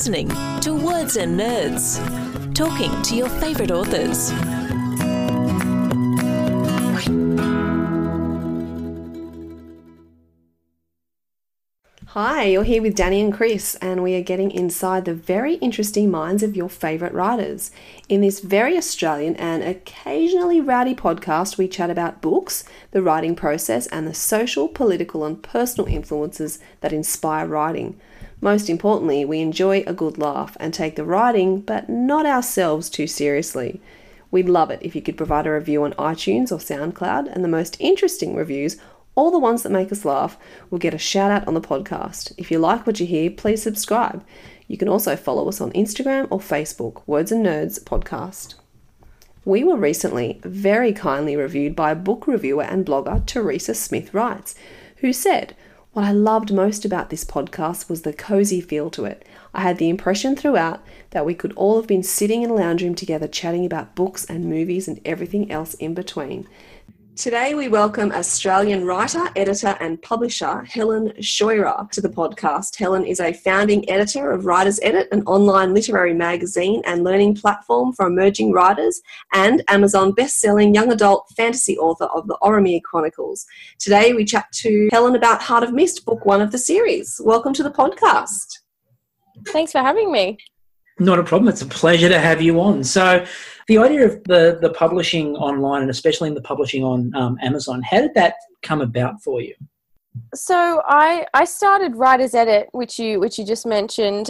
listening to Words and Nerds, talking to your favourite authors. Hi, you're here with Danny and Chris, and we are getting inside the very interesting minds of your favourite writers. In this very Australian and occasionally rowdy podcast, we chat about books, the writing process, and the social, political, and personal influences that inspire writing. Most importantly, we enjoy a good laugh and take the writing, but not ourselves, too seriously. We'd love it if you could provide a review on iTunes or SoundCloud, and the most interesting reviews, all the ones that make us laugh, will get a shout out on the podcast. If you like what you hear, please subscribe. You can also follow us on Instagram or Facebook, Words and Nerds Podcast. We were recently very kindly reviewed by a book reviewer and blogger, Teresa Smith Writes, who said, "What I loved most about this podcast was the cozy feel to it. I had the impression throughout that we could all have been sitting in a lounge room together chatting about books and movies and everything else in between." Today we welcome Australian writer, editor and publisher Helen Scheurer to the podcast. Helen is a founding editor of Writers Edit, an online literary magazine and learning platform for emerging writers, and Amazon best-selling young adult fantasy author of the Oromir Chronicles. Today we chat to Helen about Heart of Mist, book 1 of the series. Welcome to the podcast. Thanks for having me. Not a problem. It's a pleasure to have you on. So the idea of the publishing online, and especially in the publishing on Amazon, how did that come about for you? So I started Writers Edit, which you just mentioned,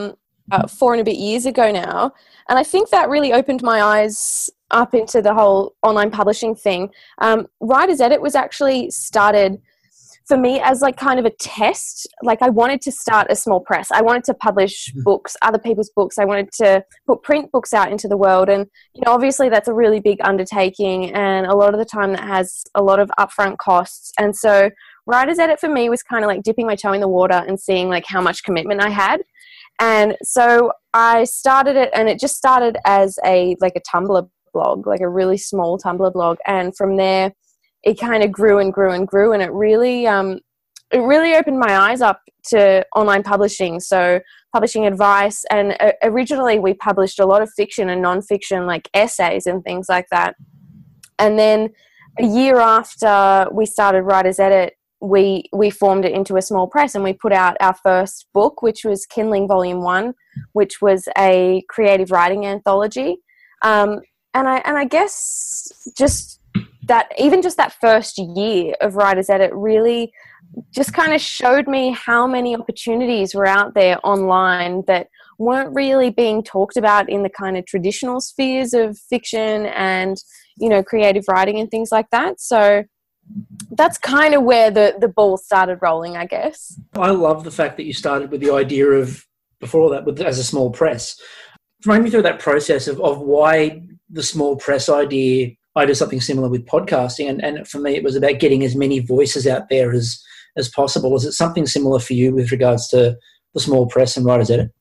4 and a bit years ago now. And I think that really opened my eyes up into the whole online publishing thing. Writers Edit was actually started for me as like kind of a test. Like I wanted to start a small press. I wanted to publish books, other people's books. I wanted to put print books out into the world. And, you know, obviously that's a really big undertaking, and a lot of the time that has a lot of upfront costs. And so Writers Edit for me was kind of like dipping my toe in the water and seeing like how much commitment I had. And so I started it, and it just started as a Tumblr blog, like a really small Tumblr blog. And from there, it kind of grew and grew and grew, and it really opened my eyes up to online publishing. So publishing advice, and originally we published a lot of fiction and non-fiction, like essays and things like that. And then a year after we started Writers Edit, we formed it into a small press, and we put out our first book, which was Kindling Volume 1, which was a creative writing anthology. And I guess just that first year of Writers Edit really just kind of showed me how many opportunities were out there online that weren't really being talked about in the kind of traditional spheres of fiction and, you know, creative writing and things like that. So that's kind of where the ball started rolling, I guess. I love the fact that you started with the idea of, before that, as a small press. Run me through that process of why the small press idea. I do something similar with podcasting, and for me it was about getting as many voices out there as possible. Is it something similar for you with regards to the small press and Writers Edit?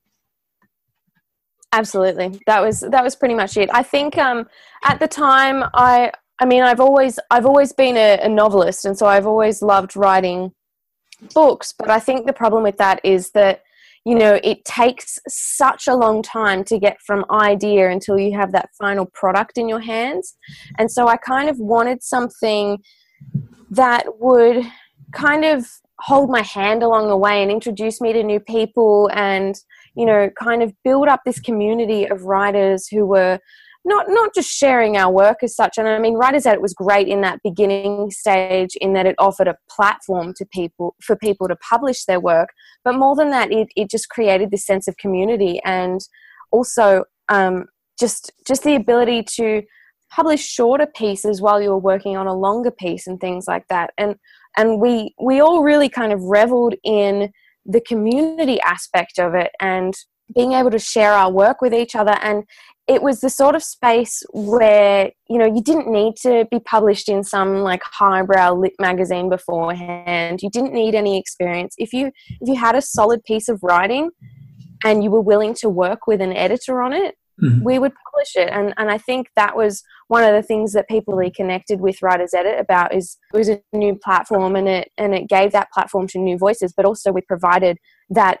Absolutely. That was pretty much it. I think at the time I mean I've always been a novelist, and so I've always loved writing books, but I think the problem with that is that, you know, it takes such a long time to get from idea until you have that final product in your hands. And so I kind of wanted something that would kind of hold my hand along the way and introduce me to new people, and, you know, kind of build up this community of writers who were not just sharing our work as such. And I mean, Writers Edit was great in that beginning stage in that it offered a platform to people, for people to publish their work. But more than that, it just created this sense of community, and also just the ability to publish shorter pieces while you were working on a longer piece and things like that. And we all really kind of reveled in the community aspect of it and being able to share our work with each other. And it was the sort of space where, you know, you didn't need to be published in some like highbrow lit magazine beforehand. You didn't need any experience. If you had a solid piece of writing and you were willing to work with an editor on it, we would publish it. And I think that was one of the things that people really connected with Writers Edit about, is it was a new platform, and it gave that platform to new voices, but also we provided that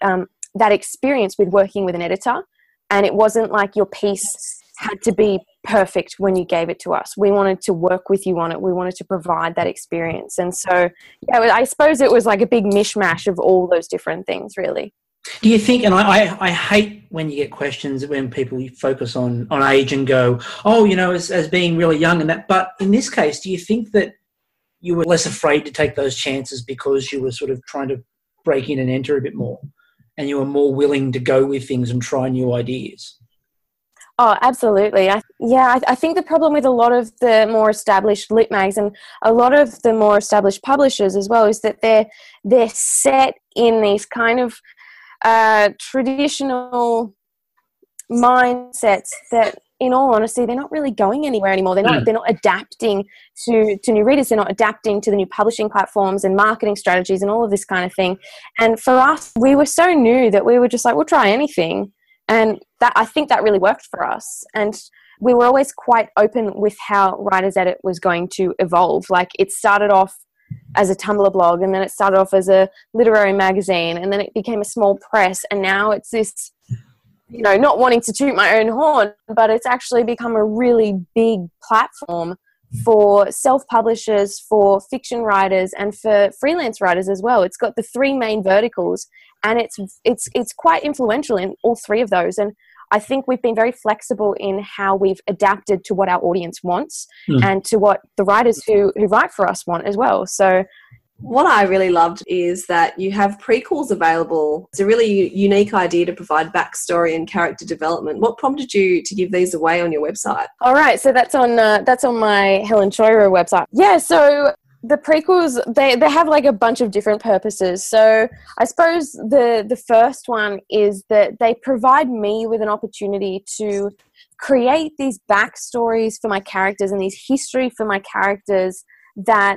that experience with working with an editor, and it wasn't like your piece had to be perfect when you gave it to us. We wanted to work with you on it. We wanted to provide that experience. And so, yeah, I suppose it was like a big mishmash of all those different things, really. Do you think, and I hate when you get questions when people focus on age and go, oh, you know, as being really young and that, but in this case, do you think that you were less afraid to take those chances because you were sort of trying to break in and enter a bit more, and you were more willing to go with things and try new ideas? Oh, absolutely. I think the problem with a lot of the more established lit mags and a lot of the more established publishers as well is that they're set in these kind of traditional mindsets that, in all honesty, they're not really going anywhere anymore. They're not adapting to new readers. They're not adapting to the new publishing platforms and marketing strategies and all of this kind of thing. And for us, we were so new that we were just like, we'll try anything. And that, I think that really worked for us. And we were always quite open with how Writer's Edit was going to evolve. Like, it started off as a Tumblr blog, and then it started off as a literary magazine, and then it became a small press, and now it's this, you know, not wanting to toot my own horn, but it's actually become a really big platform for self-publishers, for fiction writers, and for freelance writers as well. It's got the three main verticals, and it's quite influential in all three of those. And I think we've been very flexible in how we've adapted to what our audience wants and to what the writers who write for us want as well. So what I really loved is that you have prequels available. It's a really unique idea to provide backstory and character development. What prompted you to give these away on your website? All right, so that's on my Helen Choiro website. Yeah, so the prequels, they have like a bunch of different purposes. So I suppose the first one is that they provide me with an opportunity to create these backstories for my characters and these history for my characters that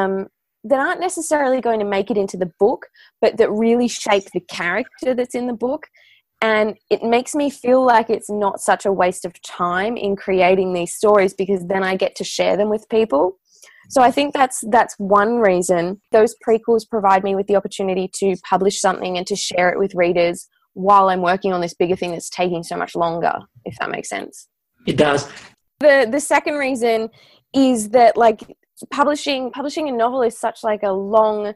aren't necessarily going to make it into the book, but that really shape the character that's in the book. And it makes me feel like it's not such a waste of time in creating these stories, because then I get to share them with people. So I think that's one reason. Those prequels provide me with the opportunity to publish something and to share it with readers while I'm working on this bigger thing that's taking so much longer, if that makes sense. It does. The second reason is that, like, publishing a novel is such like a long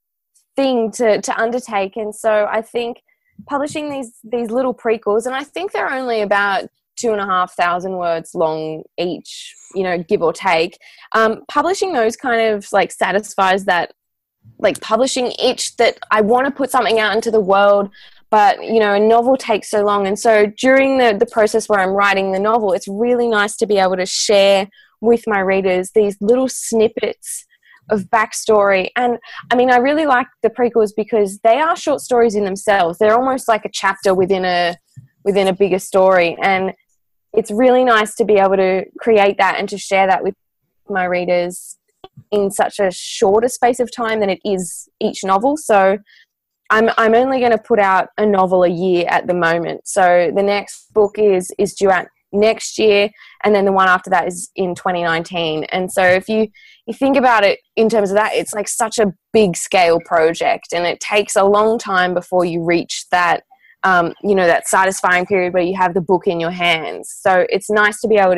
thing to undertake, and so I think publishing these little prequels, and I think they're only about 2,500 words long each, you know, give or take. Publishing those kind of like satisfies that like publishing itch that I want to put something out into the world, but you know, a novel takes so long. And so during the process where I'm writing the novel, it's really nice to be able to share with my readers these little snippets of backstory. And I mean, I really like the prequels because they are short stories in themselves. They're almost like a chapter within a bigger story, and it's really nice to be able to create that and to share that with my readers in such a shorter space of time than it is each novel. So I'm only going to put out a novel a year at the moment. So the next book is due out next year, and then the one after that is in 2019. And so if you think about it in terms of that, it's like such a big scale project, and it takes a long time before you reach that you know, that satisfying period where you have the book in your hands. So it's nice to be able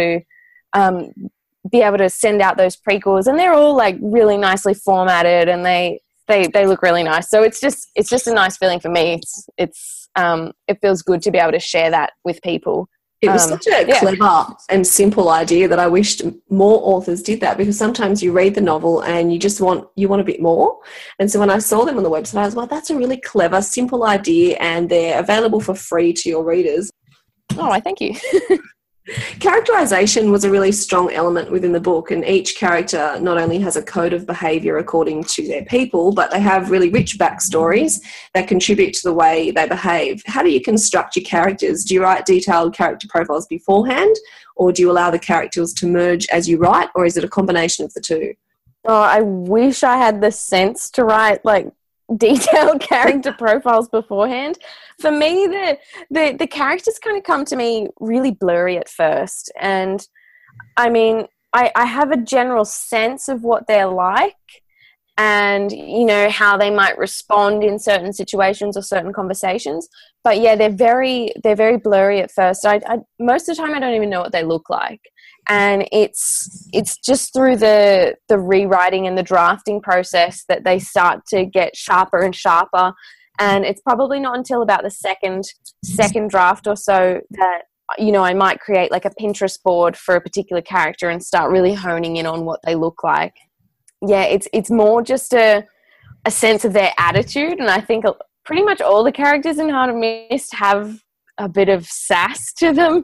to send out those prequels, and they're all like really nicely formatted, and they look really nice. So it's just a nice feeling for me. It feels good to be able to share that with people. It was such a clever and simple idea that I wished more authors did that, because sometimes you read the novel and you want a bit more. And so when I saw them on the website, I was like, that's a really clever, simple idea, and they're available for free to your readers. Oh, thank you. Characterization was a really strong element within the book, and each character not only has a code of behaviour according to their people, but they have really rich backstories that contribute to the way they behave. How do you construct your characters? Do you write detailed character profiles beforehand, or do you allow the characters to merge as you write, or is it a combination of the two? Oh, I wish I had the sense to write like detailed character profiles beforehand. For me, the characters kind of come to me really blurry at first, and I mean, I have a general sense of what they're like, and, you know, how they might respond in certain situations or certain conversations. But yeah, they're very blurry at first. I most of the time I don't even know what they look like. And it's just through the rewriting and the drafting process that they start to get sharper and sharper. And it's probably not until about the second draft or so that, you know, I might create like a Pinterest board for a particular character and start really honing in on what they look like. Yeah, it's more just a sense of their attitude. And I think pretty much all the characters in Heart of Mist have a bit of sass to them.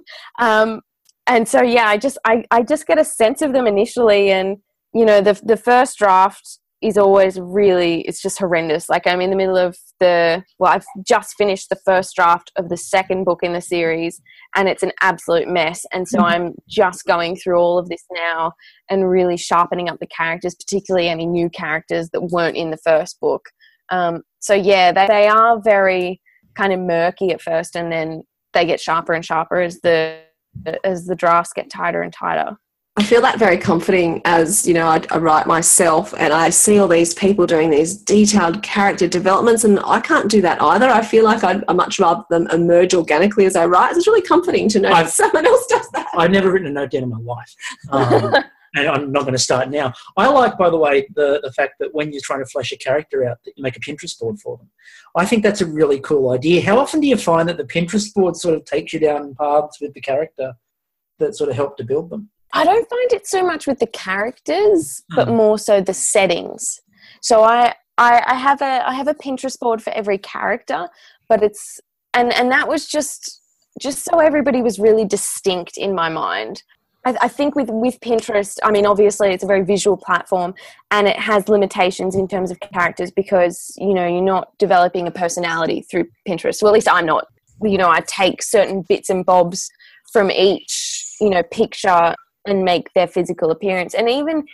And so, yeah, I just get a sense of them initially. And, you know, the first draft is always really, it's just horrendous. Like, I'm in the middle of I've just finished the first draft of the second book in the series, and it's an absolute mess. And so I'm just going through all of this now and really sharpening up the characters, particularly any new characters that weren't in the first book. So yeah, they are very kind of murky at first, and then they get sharper and sharper as the drafts get tighter and tighter. I feel that very comforting as, you know, I write myself and I see all these people doing these detailed character developments, and I can't do that either. I feel like I'd much rather them emerge organically as I write. It's really comforting to know that someone else does that. I've never written a note down in my life. And I'm not going to start now. I like, by the way, the fact that when you're trying to flesh a character out, that you make a Pinterest board for them. I think that's a really cool idea. How often do you find that the Pinterest board sort of takes you down paths with the character that sort of help to build them? I don't find it so much with the characters, but more so the settings. So I have a Pinterest board for every character, but it's and that was just so everybody was really distinct in my mind. I think with Pinterest, I mean, obviously it's a very visual platform and it has limitations in terms of characters because, you know, you're not developing a personality through Pinterest. Well, at least I'm not. You know, I take certain bits and bobs from each, you know, picture and make their physical appearance. And even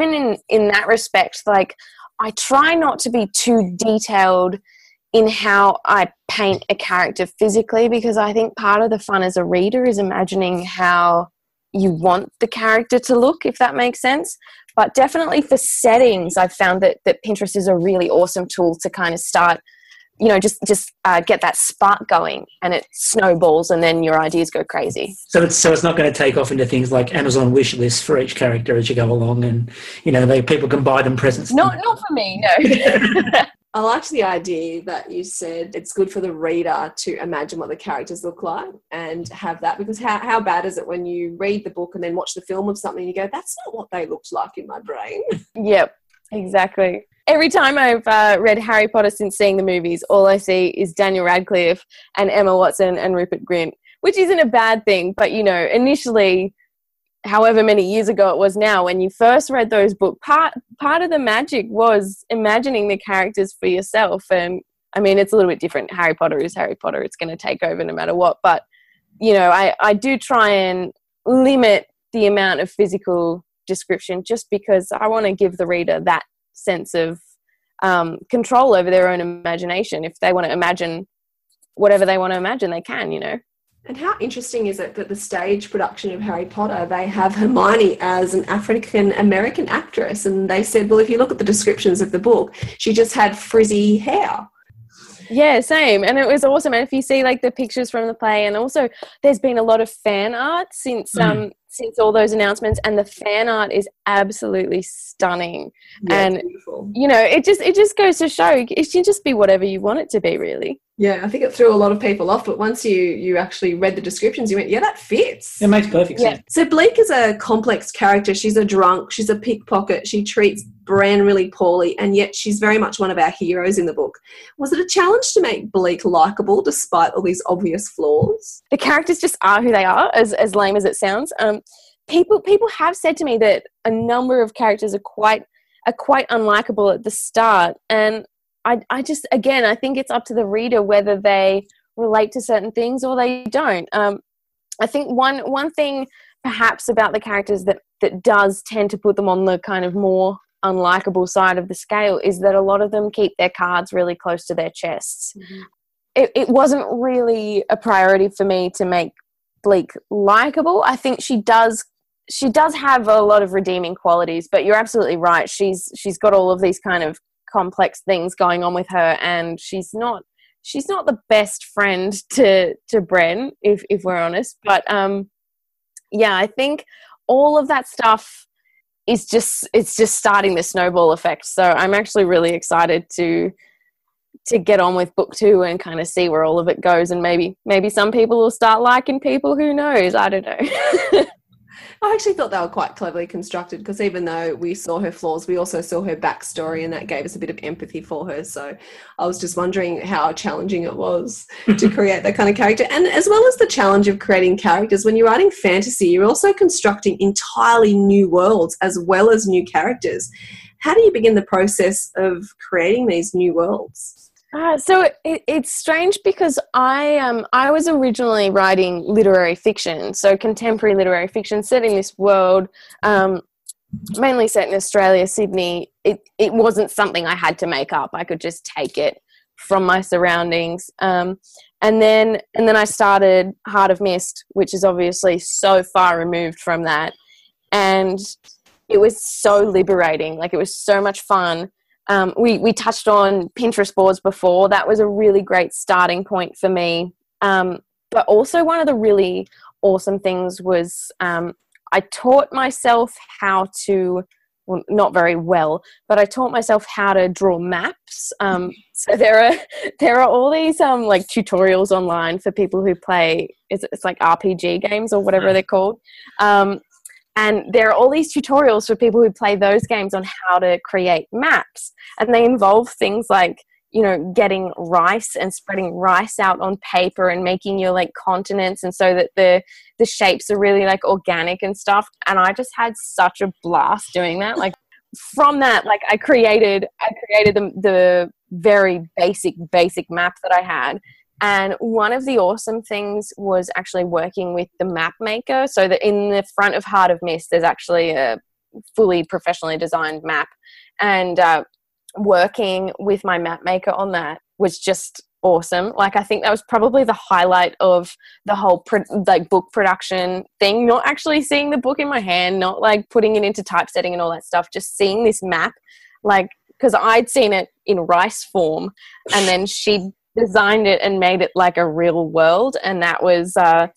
in that respect, like, I try not to be too detailed in how I paint a character physically, because I think part of the fun as a reader is imagining how you want the character to look, if that makes sense. But definitely for settings, I've found that Pinterest is a really awesome tool to kind of start, you know, just get that spark going, and it snowballs, and then your ideas go crazy. So it's not going to take off into things like Amazon wish lists for each character as you go along, and, you know, people can buy them presents. Not for me, no. I liked the idea that you said it's good for the reader to imagine what the characters look like and have that, because how bad is it when you read the book and then watch the film of something and you go, that's not what they looked like in my brain. Yep, exactly. Every time I've read Harry Potter since seeing the movies, all I see is Daniel Radcliffe and Emma Watson and Rupert Grint, which isn't a bad thing. But, you know, initially, however many years ago it was now, when you first read those books, part of the magic was imagining the characters for yourself. And, I mean, it's a little bit different. Harry Potter is Harry Potter. It's going to take over no matter what. But, you know, I do try and limit the amount of physical description just because I want to give the reader that sense of control over their own imagination. If they want to imagine whatever they want to imagine, they can, you know. And how interesting is it that the stage production of Harry Potter, they have Hermione as an African-American actress, and they said, well, if you look at the descriptions of the book, she just had frizzy hair. Yeah, same. And it was awesome. And if you see like the pictures from the play, and also there's been a lot of fan art since all those announcements, and the fan art is absolutely stunning. Yeah, and beautiful. You know, it just goes to show it can just be whatever you want it to be, really. Yeah, I think it threw a lot of people off, but once you actually read the descriptions, you went, yeah, that fits. It makes perfect sense. So Bleak is a complex character. She's a drunk. She's a pickpocket. She treats Bran really poorly, and yet she's very much one of our heroes in the book. Was it a challenge to make Bleak likeable despite all these obvious flaws? The characters just are who they are, as lame as it sounds. People have said to me that a number of characters are quite unlikable at the start, and I just, again, I think it's up to the reader whether they relate to certain things or they don't. I think one thing perhaps about the characters that does tend to put them on the kind of more unlikable side of the scale is that a lot of them keep their cards really close to their chests. Mm-hmm. It wasn't really a priority for me to make Bleak likable. I think she does she does have a lot of redeeming qualities, but you're absolutely right. She's got all of these kind of complex things going on with her, and she's not the best friend to Bren, if we're honest. But yeah, I think all of that stuff is just starting the snowball effect. So I'm actually really excited to get on with book 2 and kind of see where all of it goes, and maybe some people will start liking people. Who knows? I don't know. I actually thought they were quite cleverly constructed, because even though we saw her flaws, we also saw her backstory, and that gave us a bit of empathy for her. So I was just wondering how challenging it was to create that kind of character. And as well as the challenge of creating characters, when you're writing fantasy, you're also constructing entirely new worlds as well as new characters. How do you begin the process of creating these new worlds? So it's strange, because I was originally writing literary fiction, so contemporary literary fiction set in this world, mainly set in Australia, Sydney. It wasn't something I had to make up. I could just take it from my surroundings. And then I started Heart of Mist, which is obviously so far removed from that. And it was so liberating. Like, it was so much fun. We touched on Pinterest boards before. That was a really great starting point for me. But also one of the really awesome things was I taught myself how to, well, not very well, but I taught myself how to draw maps. So there are all these like tutorials online for people who play, it's like RPG games or whatever they're called. And there are all these tutorials for people who play those games on how to create maps. And they involve things like, you know, getting rice and spreading rice out on paper and making your like continents, and so that the shapes are really like organic and stuff. And I just had such a blast doing that. Like, from that, like I created the very basic map that I had. And one of the awesome things was actually working with the map maker, so that in the front of Heart of Mist, there's actually a fully professionally designed map. And working with my map maker on that was just awesome. Like, I think that was probably the highlight of the whole book production thing, not actually seeing the book in my hand, not like putting it into typesetting and all that stuff, just seeing this map, like, because I'd seen it in rice form, and then she designed it and made it like a real world, and that was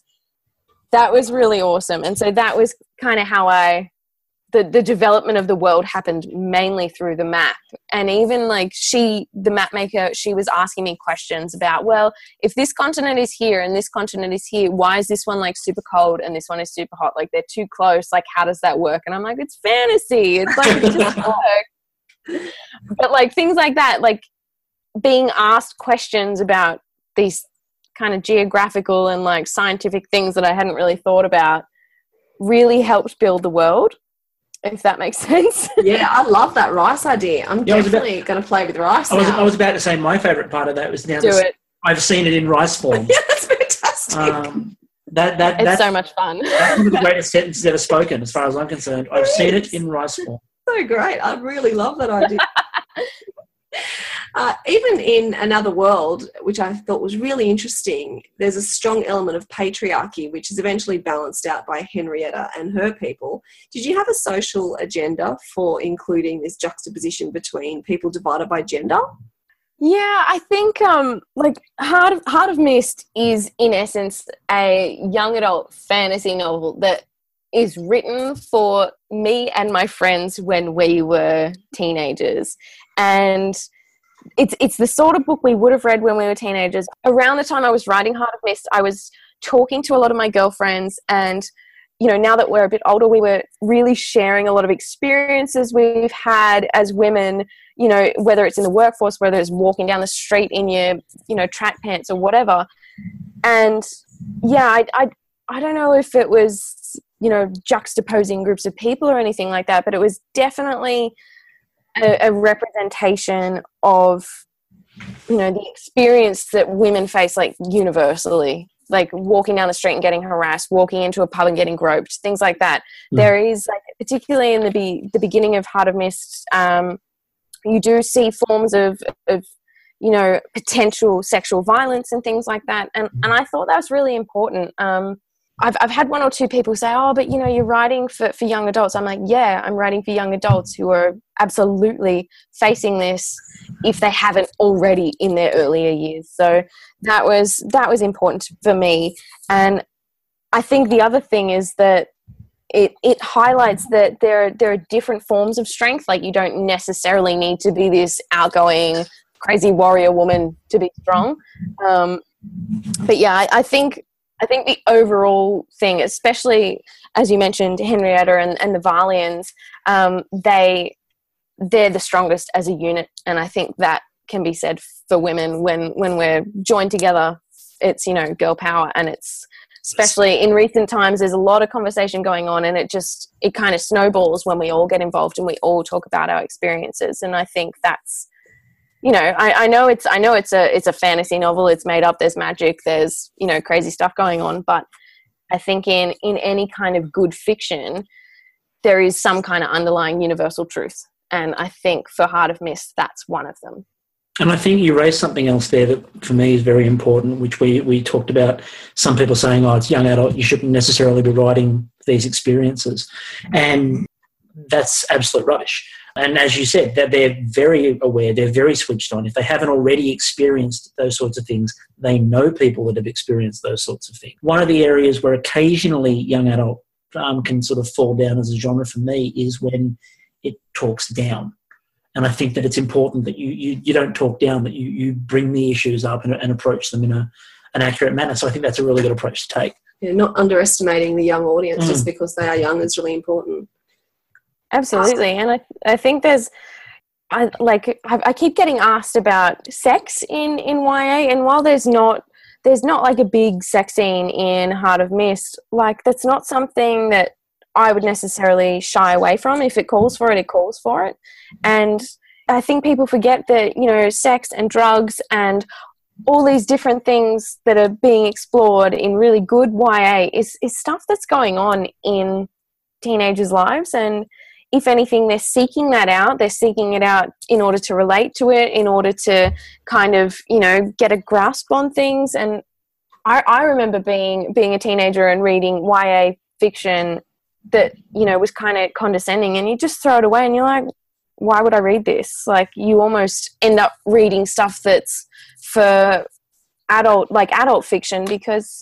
really awesome. And so that was kind of how the development of the world happened, mainly through the map. And even like the map maker, she was asking me questions about, well, if this continent is here and this continent is here, why is this one like super cold and this one is super hot? Like, they're too close. Like, how does that work? And I'm like, it's fantasy. It's like, it just works. But like things like that, like being asked questions about these kind of geographical and like scientific things that I hadn't really thought about, really helped build the world, if that makes sense. Yeah, I love that rice idea. I'm definitely going to play with rice now. I was about to say my favourite part of that was now I've seen it in rice form. Yeah, that's fantastic. It's so much fun. That's one of the greatest sentences ever spoken, as far as I'm concerned. I've seen it in rice form. So great. I really love that idea. Even in Another World, which I thought was really interesting, there's a strong element of patriarchy, which is eventually balanced out by Henrietta and her people. Did you have a social agenda for including this juxtaposition between people divided by gender? Yeah, I think like Heart of Mist is in essence a young adult fantasy novel that is written for me and my friends when we were teenagers. And it's the sort of book we would have read when we were teenagers. Around the time I was writing Heart of Mist, I was talking to a lot of my girlfriends, and you know, now that we're a bit older, we were really sharing a lot of experiences we've had as women, you know, whether it's in the workforce, whether it's walking down the street in your, you know, track pants or whatever. And yeah, I don't know if it was, you know, juxtaposing groups of people or anything like that, but it was definitely a representation of, you know, the experience that women face, like universally, like walking down the street and getting harassed, walking into a pub and getting groped, things like that. There is, like, particularly in the beginning of Heart of Mist, you do see forms of you know, potential sexual violence and things like that. And I thought that was really important. I've had one or two people say, oh, but, you're writing for young adults. I'm like, yeah, I'm writing for young adults who are absolutely facing this if they haven't already in their earlier years. So that was important for me. And I think the other thing is that it highlights that there are different forms of strength. Like, you don't necessarily need to be this outgoing, crazy warrior woman to be strong. But yeah, I think the overall thing, especially as you mentioned, Henrietta and the Valians, they're the strongest as a unit, and I think that can be said for women when we're joined together. It's girl power, and it's especially in recent times. There's a lot of conversation going on, and it kind of snowballs when we all get involved and we all talk about our experiences. And I think that's. I know it's a fantasy novel. It's made up. There's magic. There's, crazy stuff going on. But I think in any kind of good fiction, there is some kind of underlying universal truth. And I think for Heart of Mist, that's one of them. And I think you raised something else there that for me is very important, which we talked about. Some people saying, oh, it's young adult, you shouldn't necessarily be writing these experiences. And that's absolute rubbish. And as you said, that they're very aware, they're very switched on. If they haven't already experienced those sorts of things, they know people that have experienced those sorts of things. One of the areas where occasionally young adult can sort of fall down as a genre for me is when it talks down. And I think that it's important that you don't talk down, that you bring the issues up and approach them in an accurate manner. So I think that's a really good approach to take. Yeah, not underestimating the young audience just because they are young is really important. Absolutely. And I think I keep getting asked about sex in YA, and while there's not like a big sex scene in Heart of Mist, like that's not something that I would necessarily shy away from. If it calls for it, it calls for it. And I think people forget that, sex and drugs and all these different things that are being explored in really good YA is stuff that's going on in teenagers' lives. And if anything, they're seeking that out. They're seeking it out in order to relate to it, in order to kind of, get a grasp on things. And I remember being a teenager and reading YA fiction that, was kind of condescending, and you just throw it away and you're like, why would I read this? Like, you almost end up reading stuff that's for adult fiction because,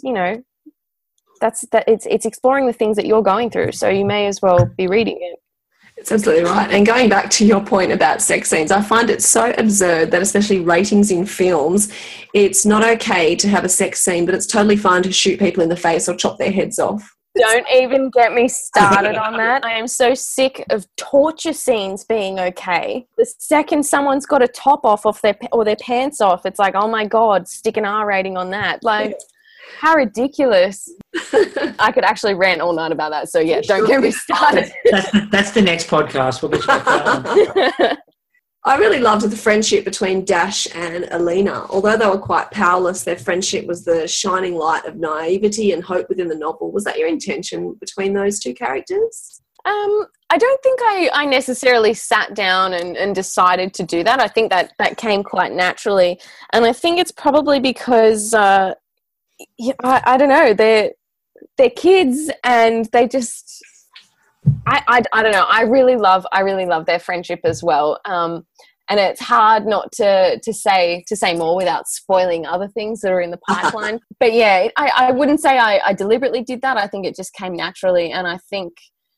it's exploring the things that you're going through. So you may as well be reading it. It's absolutely right. And going back to your point about sex scenes, I find it so absurd that especially ratings in films, it's not okay to have a sex scene, but it's totally fine to shoot people in the face or chop their heads off. Don't even get me started on that. I am so sick of torture scenes being okay. The second someone's got a top off their pants off, it's like, oh my God, stick an R rating on that. Like, how ridiculous. I could actually rant all night about that. So yeah, don't get me started. That's the next podcast. We'll get back to that one. I really loved the friendship between Dash and Alina. Although they were quite powerless, their friendship was the shining light of naivety and hope within the novel. Was that your intention between those two characters? I don't think I necessarily sat down and decided to do that. I think that came quite naturally. And I think it's probably because, I don't know, they're kids and they just... I don't know. I really love their friendship as well. And it's hard not to say more without spoiling other things that are in the pipeline. But yeah, I wouldn't say I deliberately did that. I think it just came naturally, and I think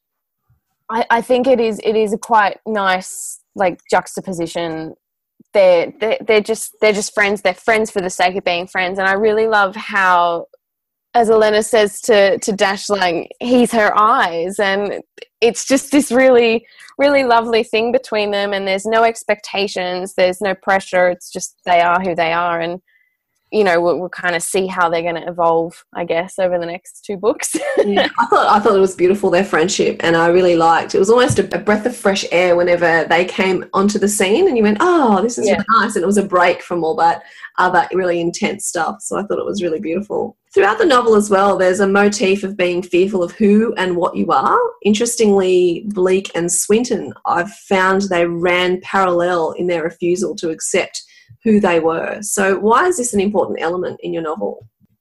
it is a quite nice like juxtaposition. They're just friends. They're friends for the sake of being friends, and I really love how, as Elena says to Dash, like, he's her eyes, and it's just this really, really lovely thing between them, and there's no expectations, there's no pressure, it's just they are who they are, and, we'll kind of see how they're going to evolve, I guess, over the next two books. Yeah, I thought it was beautiful, their friendship, and I really liked it. Was almost a breath of fresh air whenever they came onto the scene, and you went, oh, this is really nice, and it was a break from all that other really intense stuff, so I thought it was really beautiful. Throughout the novel as well, there's a motif of being fearful of who and what you are. Interestingly, Bleak and Swinton, I've found they ran parallel in their refusal to accept who they were. So why is this an important element in your novel?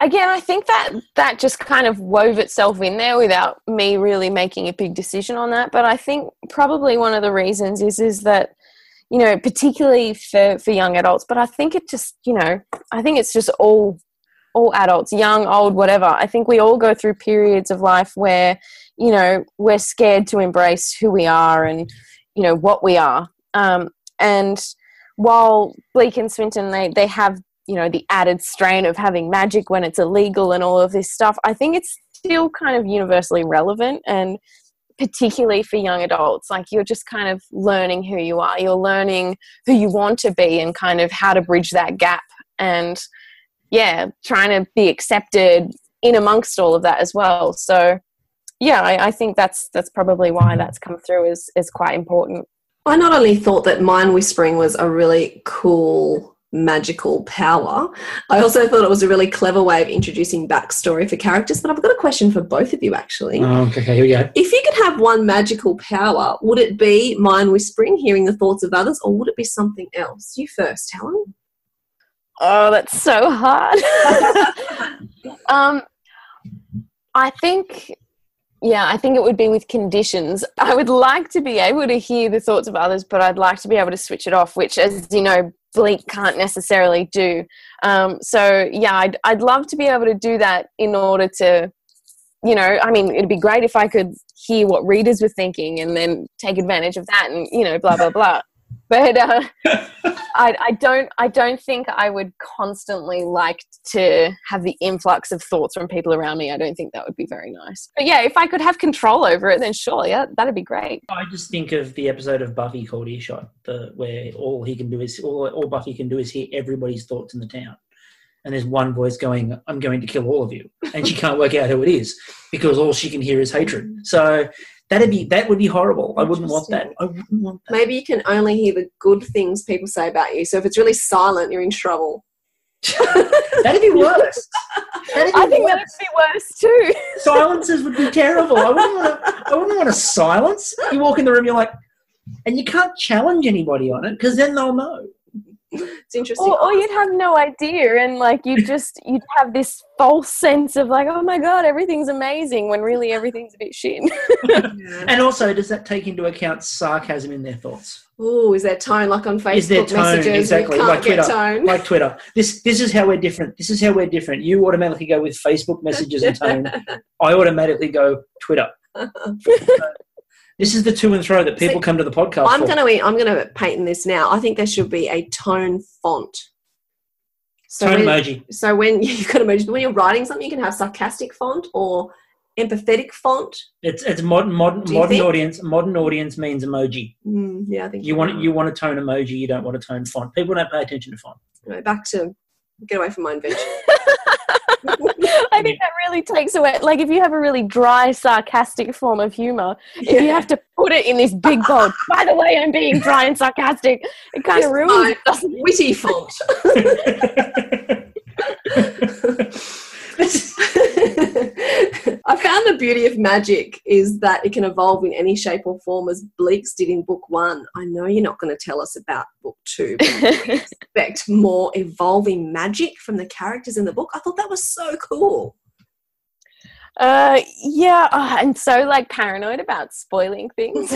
again, I think that just kind of wove itself in there without me really making a big decision on that. But I think probably one of the reasons is that, you know, particularly for young adults, but I think it just, you know, I think it's just all adults, young, old, whatever. I think we all go through periods of life where, you know, we're scared to embrace who we are and, you know, what we are. And while Bleak and Swinton, they have, you know, the added strain of having magic when it's illegal and all of this stuff, I think it's still kind of universally relevant, and particularly for young adults. Like, you're just kind of learning who you are. You're learning who you want to be and kind of how to bridge that gap, and, yeah, trying to be accepted in amongst all of that as well. So, yeah, I think that's probably why that's come through as quite important. I not only thought that mind whispering was a really cool magical power, I also thought it was a really clever way of introducing backstory for characters. But I've got a question for both of you, actually. Okay, here we go. If you could have one magical power, would it be mind whispering, hearing the thoughts of others, or would it be something else? You first, Helen. Oh, that's so hard. I think it would be with conditions. I would like to be able to hear the thoughts of others, but I'd like to be able to switch it off, which, as you know, Bleak can't necessarily do. So, yeah, I'd love to be able to do that in order to, you know, I mean, it'd be great if I could hear what readers were thinking and then take advantage of that and, you know, blah, blah, blah. But I don't think I would constantly like to have the influx of thoughts from people around me. I don't think that would be very nice. But yeah, if I could have control over it, then sure, yeah, that'd be great. I just think of the episode of Buffy called Earshot, where all Buffy can do is hear everybody's thoughts in the town. And there's one voice going, "I'm going to kill all of you," and she can't work out who it is because all she can hear is hatred. So that would be horrible. I wouldn't want that. Maybe you can only hear the good things people say about you. So if it's really silent, you're in trouble. That'd be worse. I think that'd be worse too. Silences would be terrible. I wouldn't want a silence. You walk in the room, you're like, and you can't challenge anybody on it because then they'll know. It's interesting. Or you'd have no idea, and like you'd have this false sense of like, oh my god, everything's amazing, when really everything's a bit shit. Yeah. And also, does that take into account sarcasm in their thoughts? Oh, is there tone like on Facebook? Is there tone? Messages? Exactly, You can't like Twitter. Tone. Like Twitter. This is how we're different. This is how we're different. You automatically go with Facebook messages and tone. I automatically go Twitter. This is the to and fro that people come to the podcast I'm for. going to patent this now. I think there should be a tone font. Tone emoji. So when you've got emojis, when you're writing something, you can have sarcastic font or empathetic font. It's modern audience. Modern audience means emoji. Yeah, I think you want a tone emoji. You don't want a tone font. People don't pay attention to font. Anyway, back to get away from my invention. I think that really takes away, like if you have a really dry, sarcastic form of humour, if you have to put it in this big bold, by the way, I'm being dry and sarcastic, it kind of ruins it, doesn't it? Witty font. I found the beauty of magic is that it can evolve in any shape or form, as Bleaks did in book 1. I know you're not going to tell us about book 2, but we expect more evolving magic from the characters in the book. I thought that was so cool. Yeah, I'm so like paranoid about spoiling things.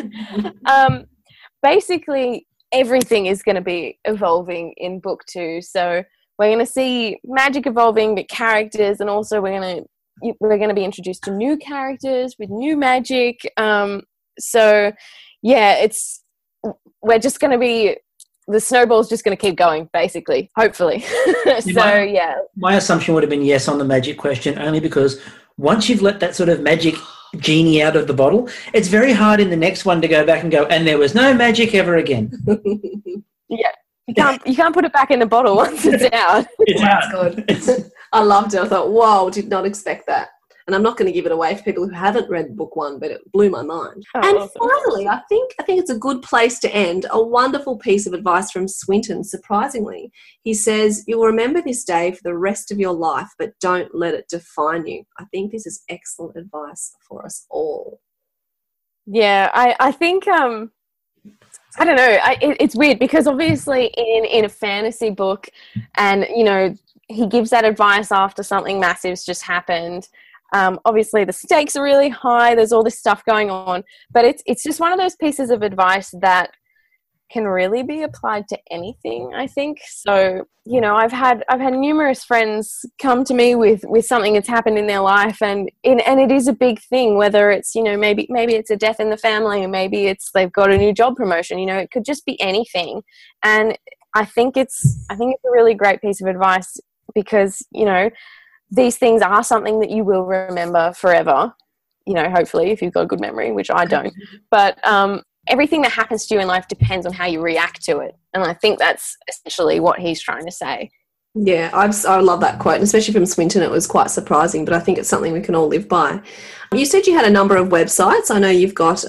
Basically, everything is going to be evolving in book 2. So we're going to see magic evolving, but characters, and also we're going to be introduced to new characters with new magic. So yeah, we're just going to be, the snowball's just going to keep going, basically, hopefully. Yeah. My assumption would have been yes on the magic question, only because once you've let that sort of magic genie out of the bottle, it's very hard in the next one to go back and go, and there was no magic ever again. Yeah. You can't put it back in the bottle once it's out. It's out. Good. I loved it. I thought, whoa, did not expect that. And I'm not going to give it away for people who haven't read book 1, but it blew my mind. Oh, and awesome. finally, I think it's a good place to end. A wonderful piece of advice from Swinton, surprisingly. He says, "You'll remember this day for the rest of your life, but don't let it define you." I think this is excellent advice for us all. Yeah, I think I don't know. It's weird because obviously in a fantasy book, and you know, he gives that advice after something massive's just happened. Obviously the stakes are really high. There's all this stuff going on, but it's just one of those pieces of advice that can really be applied to anything, I think. So, you know, I've had numerous friends come to me with something that's happened in their life, and it is a big thing, whether it's, you know, maybe it's a death in the family, or maybe it's they've got a new job promotion, you know, it could just be anything. And I think it's a really great piece of advice, because, you know, these things are something that you will remember forever, you know, hopefully, if you've got a good memory, which I don't. But everything that happens to you in life depends on how you react to it. And I think that's essentially what he's trying to say. Yeah, I love that quote, and especially from Swinton. It was quite surprising, but I think it's something we can all live by. You said you had a number of websites. I know you've got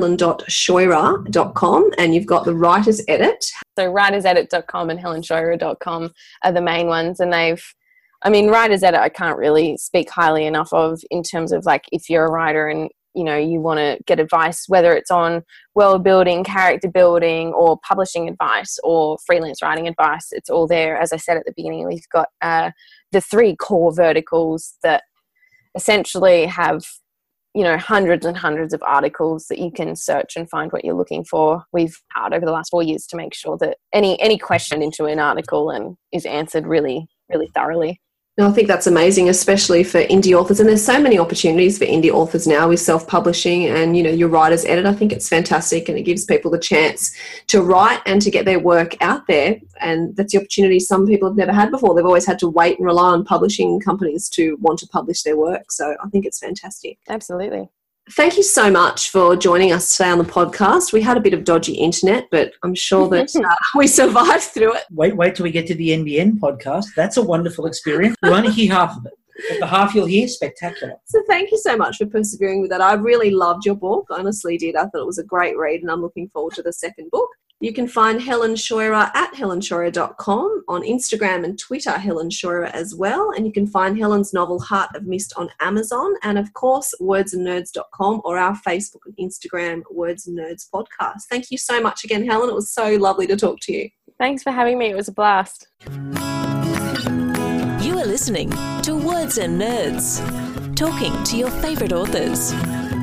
helen.scheurer.com, and you've got the Writer's Edit. So writersedit.com and helenscheurer.com are the main ones. And Writer's Edit I can't really speak highly enough of, in terms of, like, if you're a writer and, you know, you want to get advice, whether it's on world building, character building, or publishing advice, or freelance writing advice, it's all there. As I said at the beginning, we've got the 3 core verticals that essentially have, you know, hundreds and hundreds of articles that you can search and find what you're looking for. We've had over the last 4 years to make sure that any question into an article and is answered really, really thoroughly. No, I think that's amazing, especially for indie authors. And there's so many opportunities for indie authors now with self-publishing and, you know, your Writer's Edit. I think it's fantastic, and it gives people the chance to write and to get their work out there. And that's the opportunity some people have never had before. They've always had to wait and rely on publishing companies to want to publish their work. So I think it's fantastic. Absolutely. Thank you so much for joining us today on the podcast. We had a bit of dodgy internet, but I'm sure that we survived through it. Wait till we get to the NBN podcast. That's a wonderful experience. You'll only hear half of it. But the half you'll hear, spectacular. So thank you so much for persevering with that. I really loved your book. I honestly did. I thought it was a great read, and I'm looking forward to the second book. You can find Helen Scheurer at helenscheurer.com, on Instagram and Twitter, Helen Scheurer as well. And you can find Helen's novel Heart of Mist on Amazon, and of course, wordsandnerds.com, or our Facebook and Instagram Words and Nerds podcast. Thank you so much again, Helen. It was so lovely to talk to you. Thanks for having me. It was a blast. You are listening to Words and Nerds, talking to your favourite authors.